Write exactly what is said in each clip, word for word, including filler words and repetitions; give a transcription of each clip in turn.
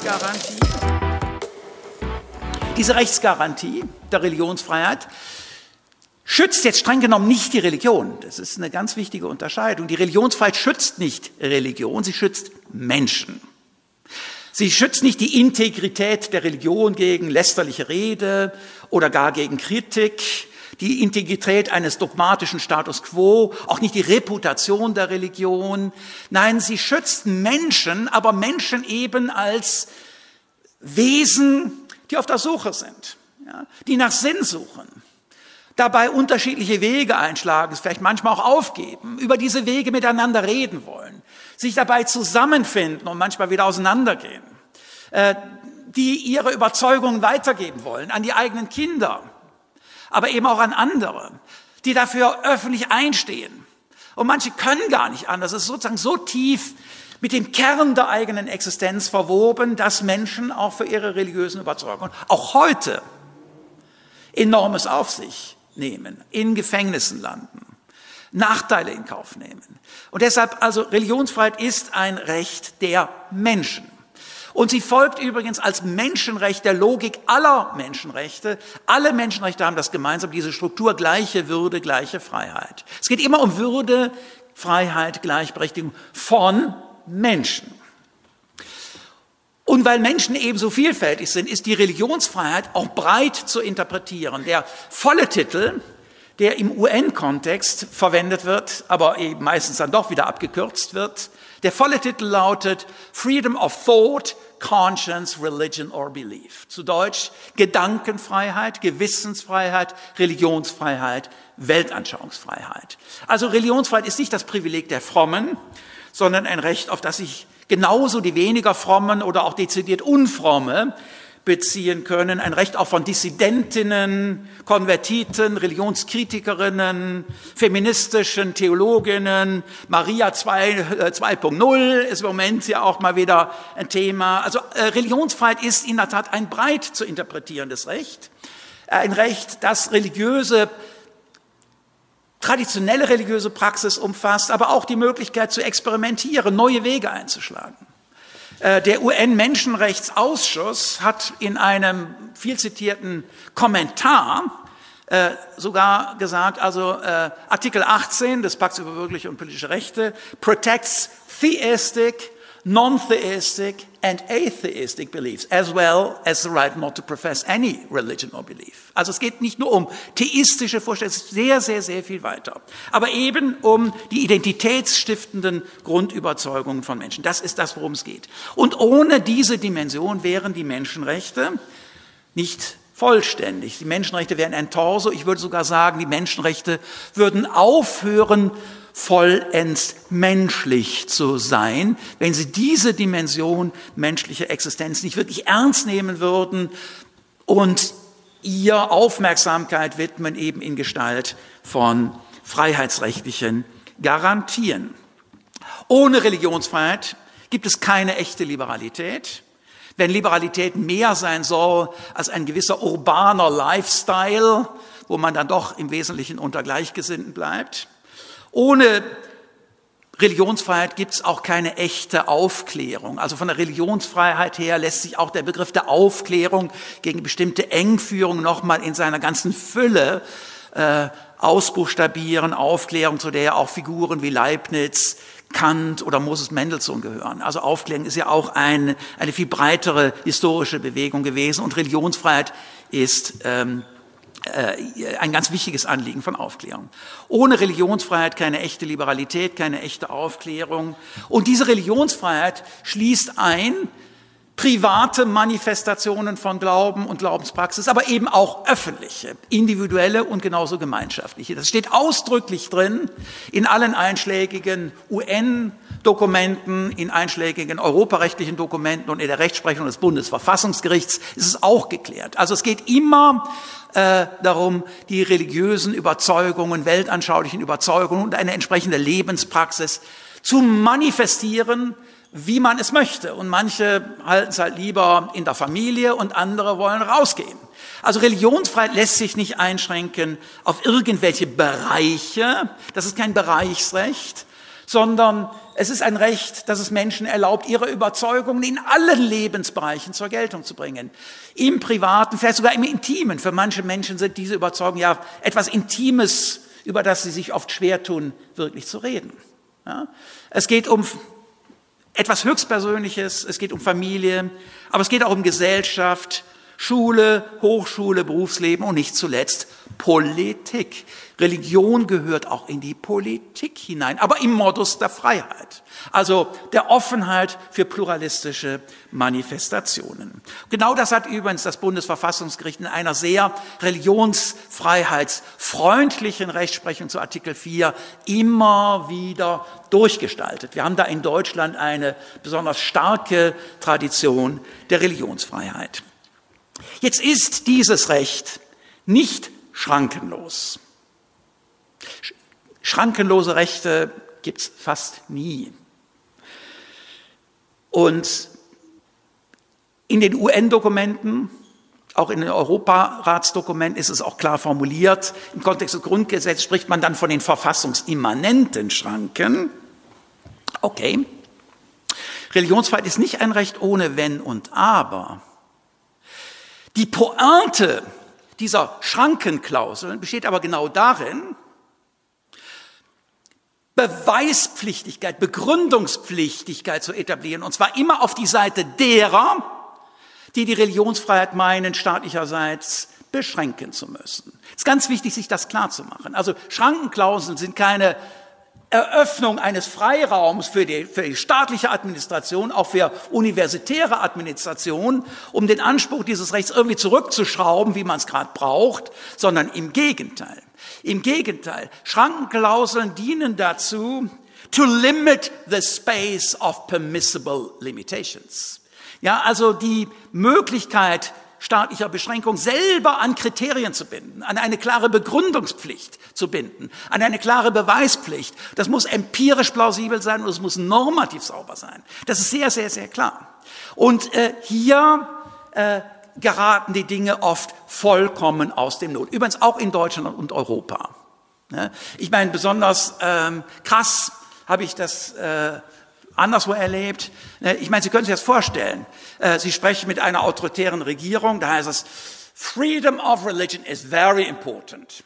Rechtsgarantie. Diese Rechtsgarantie der Religionsfreiheit schützt jetzt streng genommen nicht die Religion. Das ist eine ganz wichtige Unterscheidung. Die Religionsfreiheit schützt nicht Religion, sie schützt Menschen. Sie schützt nicht die Integrität der Religion gegen lästerliche Rede oder gar gegen Kritik, die Integrität eines dogmatischen Status quo, auch nicht die Reputation der Religion. Nein, sie schützt Menschen, aber Menschen eben als Wesen, die auf der Suche sind, ja, die nach Sinn suchen, dabei unterschiedliche Wege einschlagen, vielleicht manchmal auch aufgeben, über diese Wege miteinander reden wollen, sich dabei zusammenfinden und manchmal wieder auseinandergehen, äh, die ihre Überzeugungen weitergeben wollen an die eigenen Kinder, aber eben auch an andere, die dafür öffentlich einstehen. Und manche können gar nicht anders. Es ist sozusagen so tief mit dem Kern der eigenen Existenz verwoben, dass Menschen auch für ihre religiösen Überzeugungen auch heute Enormes auf sich nehmen, in Gefängnissen landen, Nachteile in Kauf nehmen. Und deshalb also Religionsfreiheit ist ein Recht der Menschen. Und sie folgt übrigens als Menschenrecht der Logik aller Menschenrechte. Alle Menschenrechte haben das gemeinsam, diese Struktur, gleiche Würde, gleiche Freiheit. Es geht immer um Würde, Freiheit, Gleichberechtigung von Menschen. Und weil Menschen eben so vielfältig sind, ist die Religionsfreiheit auch breit zu interpretieren. Der volle Titel, der im U N-Kontext verwendet wird, aber eben meistens dann doch wieder abgekürzt wird, der volle Titel lautet Freedom of Thought, Conscience, Religion or Belief. Zu Deutsch Gedankenfreiheit, Gewissensfreiheit, Religionsfreiheit, Weltanschauungsfreiheit. Also Religionsfreiheit ist nicht das Privileg der Frommen, sondern ein Recht, auf das sich genauso die weniger Frommen oder auch dezidiert Unfromme beziehen können. Ein Recht auch von Dissidentinnen, Konvertiten, Religionskritikerinnen, feministischen Theologinnen. Maria zwei Punkt null ist im Moment ja auch mal wieder ein Thema. Also äh, Religionsfreiheit ist in der Tat ein breit zu interpretierendes Recht. Ein Recht, das religiöse traditionelle religiöse Praxis umfasst, aber auch die Möglichkeit zu experimentieren, neue Wege einzuschlagen. Der U N-Menschenrechtsausschuss hat in einem viel zitierten Kommentar äh, sogar gesagt, also äh, Artikel achtzehn des Pakts über bürgerliche und politische Rechte protects theistic, non-theistic and atheistic beliefs, as well as the right not to profess any religion or belief. Also es geht nicht nur um theistische Vorstellungen, es ist sehr, sehr, sehr viel weiter. Aber eben um die identitätsstiftenden Grundüberzeugungen von Menschen. Das ist das, worum es geht. Und ohne diese Dimension wären die Menschenrechte nicht vollständig. Die Menschenrechte wären ein Torso. Ich würde sogar sagen, die Menschenrechte würden aufhören, vollends menschlich zu sein, wenn sie diese Dimension menschlicher Existenz nicht wirklich ernst nehmen würden und ihr Aufmerksamkeit widmen, eben in Gestalt von freiheitsrechtlichen Garantien. Ohne Religionsfreiheit gibt es keine echte Liberalität. Wenn Liberalität mehr sein soll als ein gewisser urbaner Lifestyle, wo man dann doch im Wesentlichen unter Gleichgesinnten bleibt. Ohne Religionsfreiheit gibt es auch keine echte Aufklärung. Also von der Religionsfreiheit her lässt sich auch der Begriff der Aufklärung gegen bestimmte Engführung nochmal in seiner ganzen Fülle äh, ausbuchstabieren. Aufklärung, zu der ja auch Figuren wie Leibniz, Kant oder Moses Mendelssohn gehören. Also Aufklärung ist ja auch eine, eine viel breitere historische Bewegung gewesen und Religionsfreiheit ist ähm, ein ganz wichtiges Anliegen von Aufklärung. Ohne Religionsfreiheit keine echte Liberalität, keine echte Aufklärung. Und diese Religionsfreiheit schließt ein private Manifestationen von Glauben und Glaubenspraxis, aber eben auch öffentliche, individuelle und genauso gemeinschaftliche. Das steht ausdrücklich drin in allen einschlägigen U N-Dokumenten, in einschlägigen europarechtlichen Dokumenten und in der Rechtsprechung des Bundesverfassungsgerichts ist es auch geklärt. Also es geht immer äh, darum, die religiösen Überzeugungen, weltanschaulichen Überzeugungen und eine entsprechende Lebenspraxis zu manifestieren, wie man es möchte. Und manche halten es halt lieber in der Familie und andere wollen rausgehen. Also Religionsfreiheit lässt sich nicht einschränken auf irgendwelche Bereiche. Das ist kein Bereichsrecht, sondern es ist ein Recht, das es Menschen erlaubt, ihre Überzeugungen in allen Lebensbereichen zur Geltung zu bringen. Im Privaten, vielleicht sogar im Intimen. Für manche Menschen sind diese Überzeugungen ja etwas Intimes, über das sie sich oft schwer tun, wirklich zu reden. Ja? Es geht um etwas Höchstpersönliches, es geht um Familie, aber es geht auch um Gesellschaft, Schule, Hochschule, Berufsleben und nicht zuletzt Politik. Religion gehört auch in die Politik hinein, aber im Modus der Freiheit, also der Offenheit für pluralistische Manifestationen. Genau das hat übrigens das Bundesverfassungsgericht in einer sehr religionsfreiheitsfreundlichen Rechtsprechung zu Artikel vier immer wieder durchgestaltet. Wir haben da in Deutschland eine besonders starke Tradition der Religionsfreiheit. Jetzt ist dieses Recht nicht schrankenlos. Schrankenlose Rechte gibt es fast nie. Und in den U N-Dokumenten, auch in den Europaratsdokumenten ist es auch klar formuliert. Im Kontext des Grundgesetzes spricht man dann von den verfassungsimmanenten Schranken. Okay. Religionsfreiheit ist nicht ein Recht ohne Wenn und Aber. Die Pointe dieser Schrankenklauseln besteht aber genau darin, Beweispflichtigkeit, Begründungspflichtigkeit zu etablieren, und zwar immer auf die Seite derer, die die Religionsfreiheit meinen, staatlicherseits beschränken zu müssen. Es ist ganz wichtig, sich das klarzumachen. Also Schrankenklauseln sind keine Eröffnung eines Freiraums für die, für die staatliche Administration, auch für universitäre Administration, um den Anspruch dieses Rechts irgendwie zurückzuschrauben, wie man es gerade braucht, sondern im Gegenteil. Im Gegenteil, Schrankenklauseln dienen dazu, to limit the space of permissible limitations. Ja, also die Möglichkeit staatlicher Beschränkung selber an Kriterien zu binden, an eine klare Begründungspflicht zu binden, an eine klare Beweispflicht. Das muss empirisch plausibel sein und es muss normativ sauber sein. Das ist sehr, sehr, sehr klar. Und äh, hier äh, geraten die Dinge oft vollkommen aus dem Not. Übrigens auch in Deutschland und Europa. Ja, ich meine, besonders ähm, krass habe ich das äh, anderswo erlebt. Ich meine, Sie können sich das vorstellen. Sie sprechen mit einer autoritären Regierung, da heißt es, freedom of religion is very important.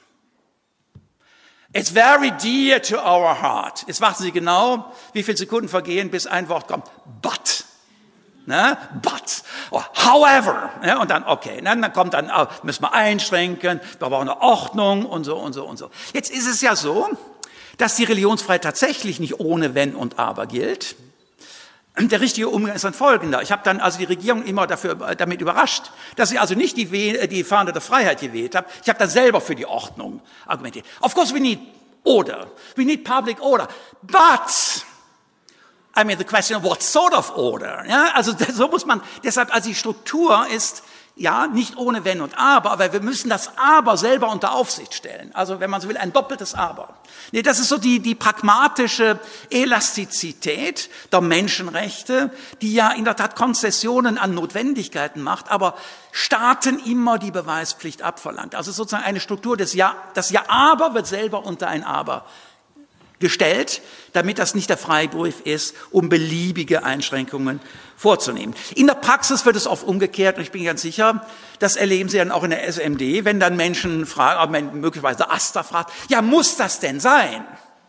It's very dear to our heart. Jetzt warten Sie genau, wie viele Sekunden vergehen, bis ein Wort kommt. But. Ne? But. Or however. Ne? Und dann, okay. Ne? Dann kommt dann, oh, müssen wir einschränken, wir brauchen eine Ordnung und so und so und so. Jetzt ist es ja so, dass die Religionsfreiheit tatsächlich nicht ohne Wenn und Aber gilt. Der richtige Umgang ist dann folgender. Ich habe dann also die Regierung immer dafür, damit überrascht, dass sie also nicht die, die Fahne der Freiheit gewählt hat. Ich habe dann selber für die Ordnung argumentiert. Of course we need order. We need public order. But, I mean the question of what sort of order. Ja, also so muss man, deshalb also die Struktur ist, ja, nicht ohne Wenn und Aber, aber wir müssen das Aber selber unter Aufsicht stellen. Also, wenn man so will, ein doppeltes Aber. Nee, das ist so die, die pragmatische Elastizität der Menschenrechte, die ja in der Tat Konzessionen an Notwendigkeiten macht, aber Staaten immer die Beweispflicht abverlangt. Also sozusagen eine Struktur des Ja, das Ja-Aber wird selber unter ein Aber gestellt, damit das nicht der Freibrief ist, um beliebige Einschränkungen vorzunehmen. In der Praxis wird es oft umgekehrt, und ich bin ganz sicher, das erleben Sie dann auch in der S M D, wenn dann Menschen fragen, möglicherweise AStA fragt, ja, muss das denn sein?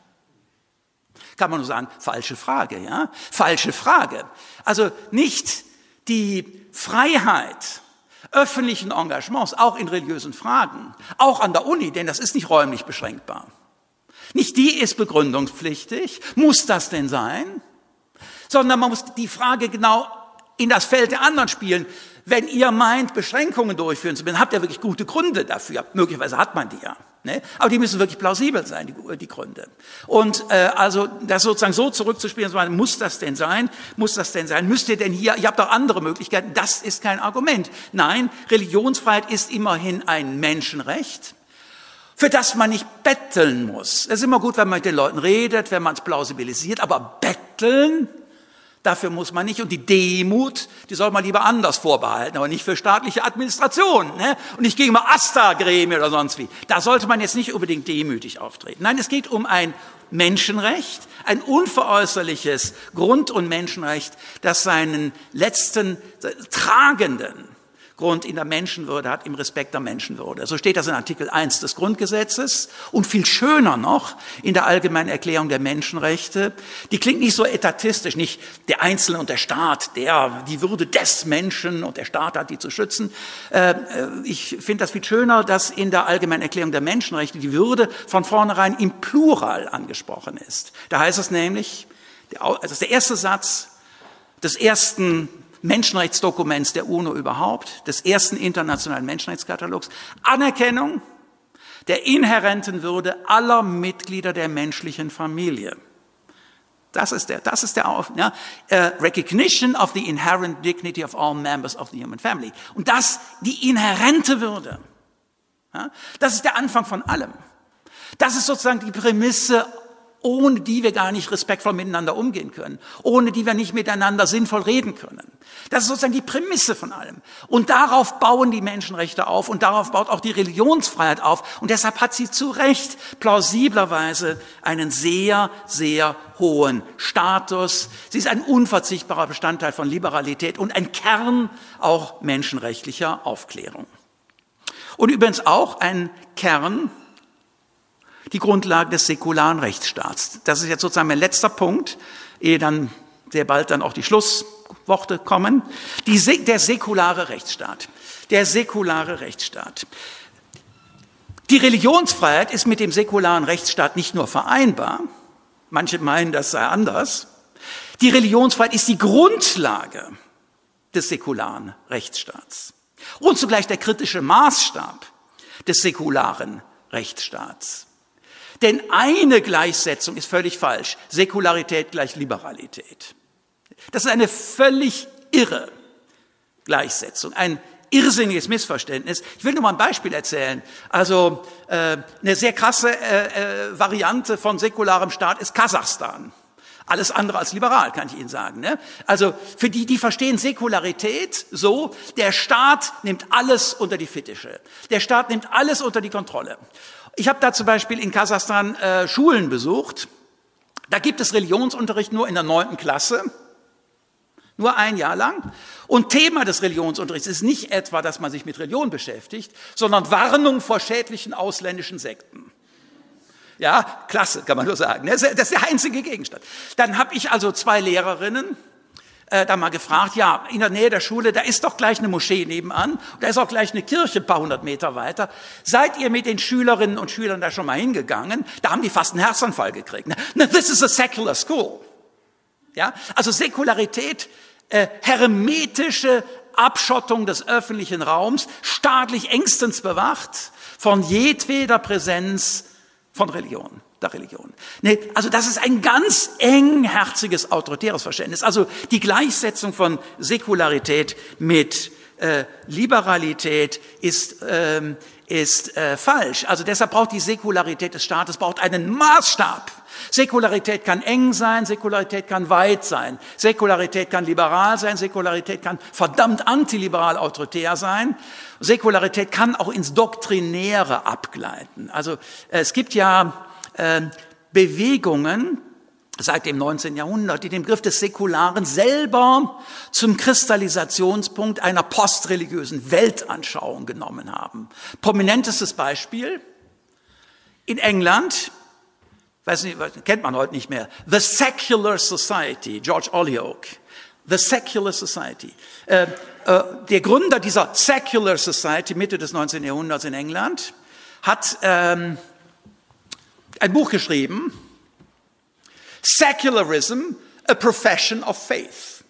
Kann man nur sagen, falsche Frage, ja? Falsche Frage. Also nicht die Freiheit öffentlichen Engagements, auch in religiösen Fragen, auch an der Uni, denn das ist nicht räumlich beschränkbar. Nicht die ist begründungspflichtig, muss das denn sein? Sondern man muss die Frage genau in das Feld der anderen spielen. Wenn ihr meint, Beschränkungen durchführen zu müssen, habt ihr wirklich gute Gründe dafür. Möglicherweise hat man die ja. Ne? Aber die müssen wirklich plausibel sein, die, die Gründe. Und äh, also das sozusagen so zurückzuspielen, so, muss das denn sein? Muss das denn sein? Müsst ihr denn hier, ihr habt doch andere Möglichkeiten. Das ist kein Argument. Nein, Religionsfreiheit ist immerhin ein Menschenrecht, für das man nicht betteln muss. Es ist immer gut, wenn man mit den Leuten redet, wenn man es plausibilisiert, aber betteln, dafür muss man nicht. Und die Demut, die soll man lieber anders vorbehalten, aber nicht für staatliche Administration, ne? Und nicht gegen AStA-Gremien oder sonst wie. Da sollte man jetzt nicht unbedingt demütig auftreten. Nein, es geht um ein Menschenrecht, ein unveräußerliches Grund- und Menschenrecht, das seinen letzten tragenden Grund in der Menschenwürde hat, im Respekt der Menschenwürde. So steht das in Artikel eins des Grundgesetzes und viel schöner noch in der Allgemeinen Erklärung der Menschenrechte. Die klingt nicht so etatistisch, nicht der Einzelne und der Staat, der die Würde des Menschen und der Staat hat, die zu schützen. Ich finde das viel schöner, dass in der Allgemeinen Erklärung der Menschenrechte die Würde von vornherein im Plural angesprochen ist. Da heißt es nämlich, das ist der erste Satz des ersten Menschenrechtsdokuments der UNO überhaupt, des ersten internationalen Menschenrechtskatalogs, Anerkennung der inhärenten Würde aller Mitglieder der menschlichen Familie. Das ist der, das ist der, ja, uh, Recognition of the inherent dignity of all members of the human family. Und das, die inhärente Würde. Ja, das ist der Anfang von allem. Das ist sozusagen die Prämisse, ohne die wir gar nicht respektvoll miteinander umgehen können, ohne die wir nicht miteinander sinnvoll reden können. Das ist sozusagen die Prämisse von allem. Und darauf bauen die Menschenrechte auf und darauf baut auch die Religionsfreiheit auf. Und deshalb hat sie zu Recht plausiblerweise einen sehr, sehr hohen Status. Sie ist ein unverzichtbarer Bestandteil von Liberalität und ein Kern auch menschenrechtlicher Aufklärung. Und übrigens auch ein Kern die Grundlage des säkularen Rechtsstaats. Das ist jetzt sozusagen mein letzter Punkt, ehe dann sehr bald dann auch die Schlussworte kommen. Die, der säkulare Rechtsstaat. Der säkulare Rechtsstaat. Die Religionsfreiheit ist mit dem säkularen Rechtsstaat nicht nur vereinbar. Manche meinen, das sei anders. Die Religionsfreiheit ist die Grundlage des säkularen Rechtsstaats. Und zugleich der kritische Maßstab des säkularen Rechtsstaats. Denn eine Gleichsetzung ist völlig falsch. Säkularität gleich Liberalität. Das ist eine völlig irre Gleichsetzung, ein irrsinniges Missverständnis. Ich will nur mal ein Beispiel erzählen. Also äh, eine sehr krasse äh, äh, Variante von säkularem Staat ist Kasachstan. Alles andere als liberal, kann ich Ihnen sagen. Ne? Also für die, die verstehen Säkularität so, der Staat nimmt alles unter die Fittiche. Der Staat nimmt alles unter die Kontrolle. Ich habe da zum Beispiel in Kasachstan äh, Schulen besucht. Da gibt es Religionsunterricht nur in der neunten Klasse, nur ein Jahr lang. Und Thema des Religionsunterrichts ist nicht etwa, dass man sich mit Religion beschäftigt, sondern Warnung vor schädlichen ausländischen Sekten. Ja, klasse, kann man nur sagen. Das ist der einzige Gegenstand. Dann habe ich also zwei Lehrerinnen äh, da mal gefragt, ja, in der Nähe der Schule, da ist doch gleich eine Moschee nebenan, da ist auch gleich eine Kirche ein paar hundert Meter weiter. Seid ihr mit den Schülerinnen und Schülern da schon mal hingegangen? Da haben die fast einen Herzanfall gekriegt. Ne? This is a secular school. Ja, also Säkularität, äh, hermetische Abschottung des öffentlichen Raums, staatlich engstens bewacht von jedweder Präsenz von Religion. Der Religion. Nee, also das ist ein ganz engherziges autoritäres Verständnis. Also die Gleichsetzung von Säkularität mit äh, Liberalität ist, ähm, ist äh, falsch. Also deshalb braucht die Säkularität des Staates braucht einen Maßstab. Säkularität kann eng sein, Säkularität kann weit sein, Säkularität kann liberal sein, Säkularität kann verdammt antiliberal autoritär sein. Säkularität kann auch ins Doktrinäre abgleiten. Also äh, es gibt ja äh, Bewegungen seit dem neunzehnten Jahrhundert, die den Begriff des Säkularen selber zum Kristallisationspunkt einer postreligiösen Weltanschauung genommen haben. Prominentestes Beispiel in England, weiß nicht, kennt man heute nicht mehr, The Secular Society, George Holyoake, The Secular Society. Äh, äh, der Gründer dieser Secular Society Mitte des neunzehnten Jahrhunderts in England hat ähm, ein Buch geschrieben, Secularism, a Profession of Faith.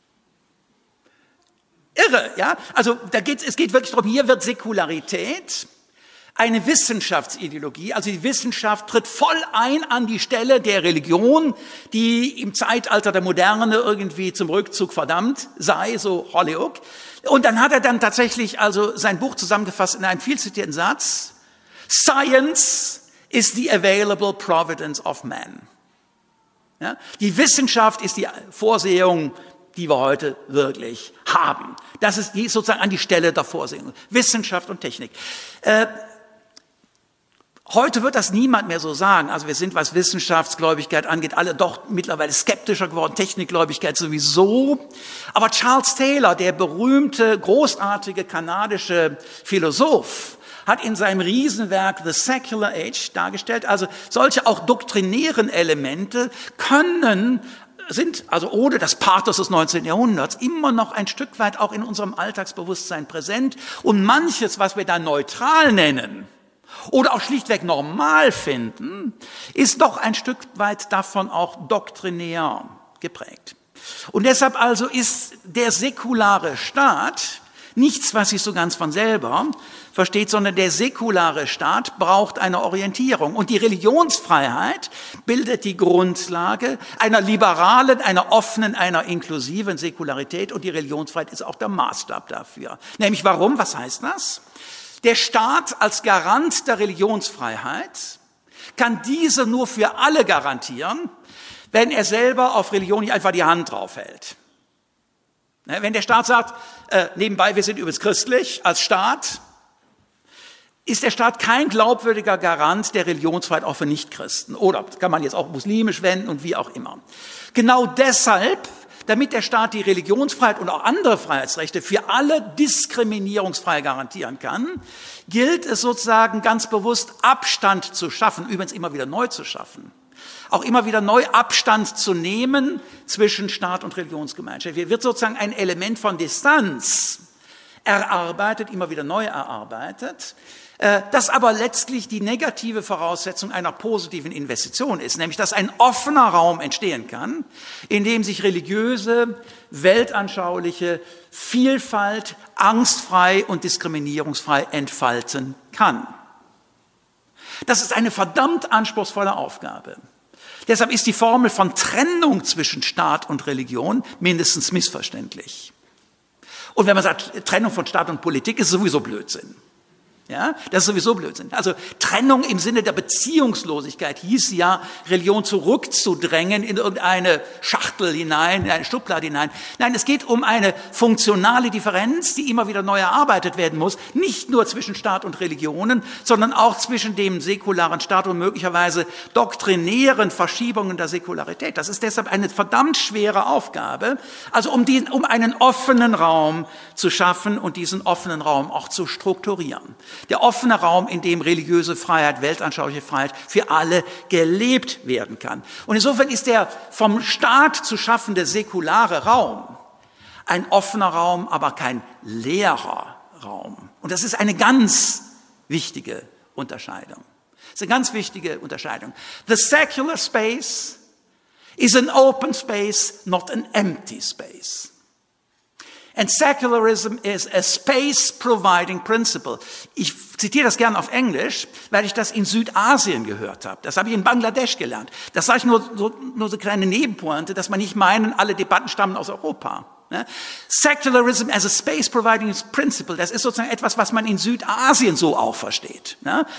Irre, ja? Also da geht's, es geht wirklich darum, hier wird Säkularität eine Wissenschaftsideologie, also die Wissenschaft tritt voll ein an die Stelle der Religion, die im Zeitalter der Moderne irgendwie zum Rückzug verdammt sei, so Holyoake. Und dann hat er dann tatsächlich also sein Buch zusammengefasst in einem viel zitierten Satz, Science is the available providence of man. Ja? Die Wissenschaft ist die Vorsehung, die wir heute wirklich haben. Das ist die sozusagen an die Stelle der Vorsehung. Wissenschaft und Technik. Äh, Heute wird das niemand mehr so sagen. Also wir sind, was Wissenschaftsgläubigkeit angeht, alle doch mittlerweile skeptischer geworden, Technikgläubigkeit sowieso. Aber Charles Taylor, der berühmte, großartige kanadische Philosoph, hat in seinem Riesenwerk The Secular Age dargestellt, also solche auch doktrinären Elemente können, sind also ohne das Pathos des neunzehnten Jahrhunderts immer noch ein Stück weit auch in unserem Alltagsbewusstsein präsent. Und manches, was wir da neutral nennen oder auch schlichtweg normal finden, ist doch ein Stück weit davon auch doktrinär geprägt. Und deshalb also ist der säkulare Staat nichts, was sich so ganz von selber versteht, sondern der säkulare Staat braucht eine Orientierung. Und die Religionsfreiheit bildet die Grundlage einer liberalen, einer offenen, einer inklusiven Säkularität. Und die Religionsfreiheit ist auch der Maßstab dafür. Nämlich warum? Was heißt das? Der Staat als Garant der Religionsfreiheit kann diese nur für alle garantieren, wenn er selber auf Religion nicht einfach die Hand drauf hält. Wenn der Staat sagt, äh, nebenbei, wir sind übrigens christlich als Staat, ist der Staat kein glaubwürdiger Garant der Religionsfreiheit auch für Nichtchristen. Oder kann man jetzt auch muslimisch wenden und wie auch immer. Genau deshalb, damit der Staat die Religionsfreiheit und auch andere Freiheitsrechte für alle diskriminierungsfrei garantieren kann, gilt es sozusagen ganz bewusst Abstand zu schaffen, übrigens immer wieder neu zu schaffen. Auch immer wieder neu Abstand zu nehmen zwischen Staat und Religionsgemeinschaft. Hier wird sozusagen ein Element von Distanz erarbeitet, immer wieder neu erarbeitet, das aber letztlich die negative Voraussetzung einer positiven Investition ist, nämlich dass ein offener Raum entstehen kann, in dem sich religiöse, weltanschauliche Vielfalt angstfrei und diskriminierungsfrei entfalten kann. Das ist eine verdammt anspruchsvolle Aufgabe. Deshalb ist die Formel von Trennung zwischen Staat und Religion mindestens missverständlich. Und wenn man sagt, Trennung von Staat und Politik ist sowieso Blödsinn. Ja, das ist sowieso Blödsinn. Also Trennung im Sinne der Beziehungslosigkeit hieß ja, Religion zurückzudrängen in irgendeine Schachtel hinein, in eine Schublade hinein. Nein, es geht um eine funktionale Differenz, die immer wieder neu erarbeitet werden muss. Nicht nur zwischen Staat und Religionen, sondern auch zwischen dem säkularen Staat und möglicherweise doktrinären Verschiebungen der Säkularität. Das ist deshalb eine verdammt schwere Aufgabe. Also um, den, um einen offenen Raum zu schaffen und diesen offenen Raum auch zu strukturieren. Der offene Raum, in dem religiöse Freiheit, weltanschauliche Freiheit für alle gelebt werden kann. Und insofern ist der vom Staat zu schaffende säkulare Raum ein offener Raum, aber kein leerer Raum. Und das ist eine ganz wichtige Unterscheidung. Das ist eine ganz wichtige Unterscheidung. The secular space is an open space, not an empty space. And secularism is a space-providing principle. Ich zitiere das gerne auf Englisch, weil ich das in Südasien gehört habe. Das habe ich in Bangladesch gelernt. Das sage ich nur so, nur so kleine Nebenpointe, dass man nicht meinen, alle Debatten stammen aus Europa. Secularism as a space-providing principle, das ist sozusagen etwas, was man in Südasien so auch versteht.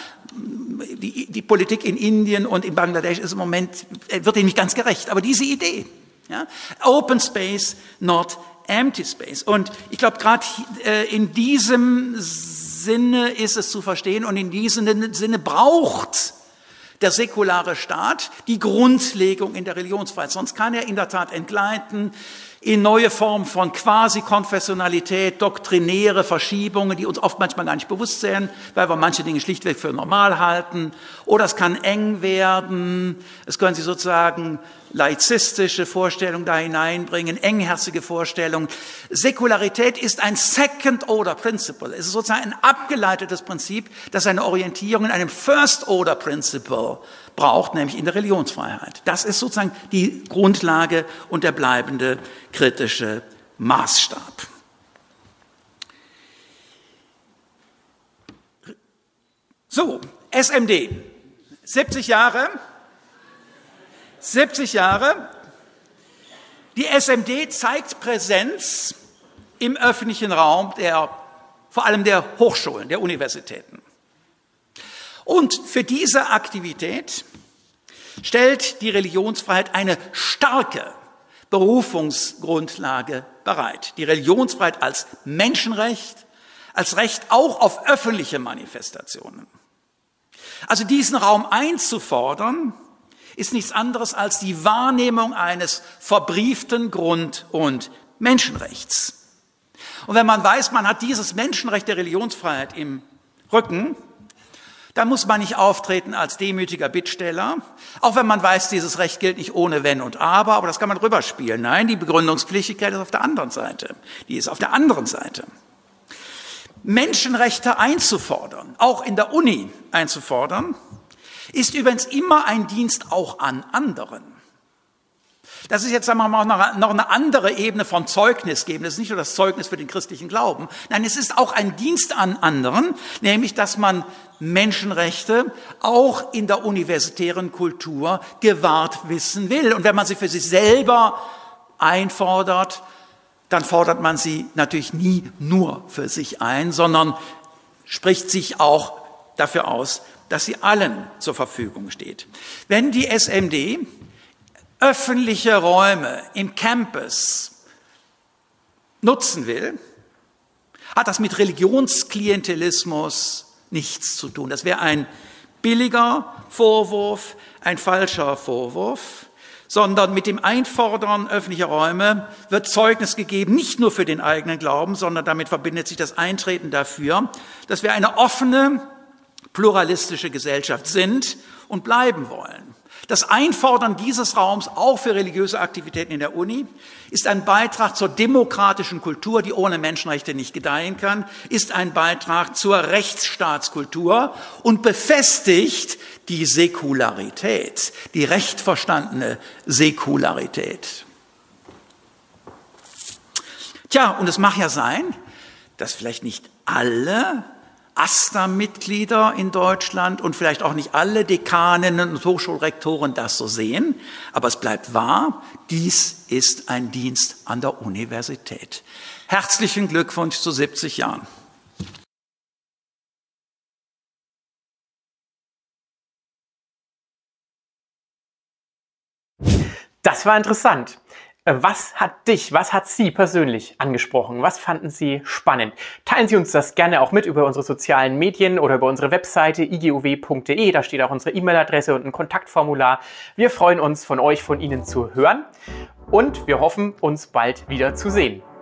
Die, die Politik in Indien und in Bangladesch ist im Moment, wird ihnen nicht ganz gerecht, aber diese Idee. Open space, not empty space. Und ich glaube, gerade in diesem Sinne ist es zu verstehen und in diesem Sinne braucht der säkulare Staat die Grundlegung in der Religionsfreiheit. Sonst kann er in der Tat entgleiten in neue Formen von Quasi-Konfessionalität, doktrinäre Verschiebungen, die uns oft manchmal gar nicht bewusst sind, weil wir manche Dinge schlichtweg für normal halten. Oder es kann eng werden, es können Sie sozusagen laizistische Vorstellungen da hineinbringen, engherzige Vorstellungen. Säkularität ist ein Second-Order-Principle. Es ist sozusagen ein abgeleitetes Prinzip, das eine Orientierung in einem First-Order-Principle braucht, nämlich in der Religionsfreiheit. Das ist sozusagen die Grundlage und der bleibende kritische Maßstab. So, S M D, siebzig Jahre, siebzig Jahre. Die S M D zeigt Präsenz im öffentlichen Raum, der, vor allem der Hochschulen, der Universitäten. Und für diese Aktivität stellt die Religionsfreiheit eine starke Berufungsgrundlage bereit. Die Religionsfreiheit als Menschenrecht, als Recht auch auf öffentliche Manifestationen. Also diesen Raum einzufordern, ist nichts anderes als die Wahrnehmung eines verbrieften Grund- und Menschenrechts. Und wenn man weiß, man hat dieses Menschenrecht der Religionsfreiheit im Rücken, dann muss man nicht auftreten als demütiger Bittsteller, auch wenn man weiß, dieses Recht gilt nicht ohne Wenn und Aber, aber das kann man rüberspielen. Nein, die Begründungspflichtigkeit ist auf der anderen Seite. Die ist auf der anderen Seite. Menschenrechte einzufordern, auch in der Uni einzufordern, ist übrigens immer ein Dienst auch an anderen. Das ist jetzt, sagen wir mal, noch eine andere Ebene von Zeugnis geben. Das ist nicht nur das Zeugnis für den christlichen Glauben. Nein, es ist auch ein Dienst an anderen, nämlich, dass man Menschenrechte auch in der universitären Kultur gewahrt wissen will. Und wenn man sie für sich selber einfordert, dann fordert man sie natürlich nie nur für sich ein, sondern spricht sich auch dafür aus, dass sie allen zur Verfügung steht. Wenn die S M D öffentliche Räume im Campus nutzen will, hat das mit Religionsklientelismus nichts zu tun. Das wäre ein billiger Vorwurf, ein falscher Vorwurf, sondern mit dem Einfordern öffentlicher Räume wird Zeugnis gegeben, nicht nur für den eigenen Glauben, sondern damit verbindet sich das Eintreten dafür, dass wir eine offene, pluralistische Gesellschaft sind und bleiben wollen. Das Einfordern dieses Raums auch für religiöse Aktivitäten in der Uni ist ein Beitrag zur demokratischen Kultur, die ohne Menschenrechte nicht gedeihen kann, ist ein Beitrag zur Rechtsstaatskultur und befestigt die Säkularität, die recht verstandene Säkularität. Tja, und es mag ja sein, dass vielleicht nicht alle AStA-Mitglieder in Deutschland und vielleicht auch nicht alle Dekaninnen und Hochschulrektoren das so sehen, aber es bleibt wahr, dies ist ein Dienst an der Universität. Herzlichen Glückwunsch zu siebzig Jahren. Das war interessant. Was hat dich, was hat Sie persönlich angesprochen? Was fanden Sie spannend? Teilen Sie uns das gerne auch mit über unsere sozialen Medien oder über unsere Webseite i g u w punkt d e. Da steht auch unsere E-Mail-Adresse und ein Kontaktformular. Wir freuen uns, von euch, von Ihnen zu hören und wir hoffen, uns bald wieder zu sehen.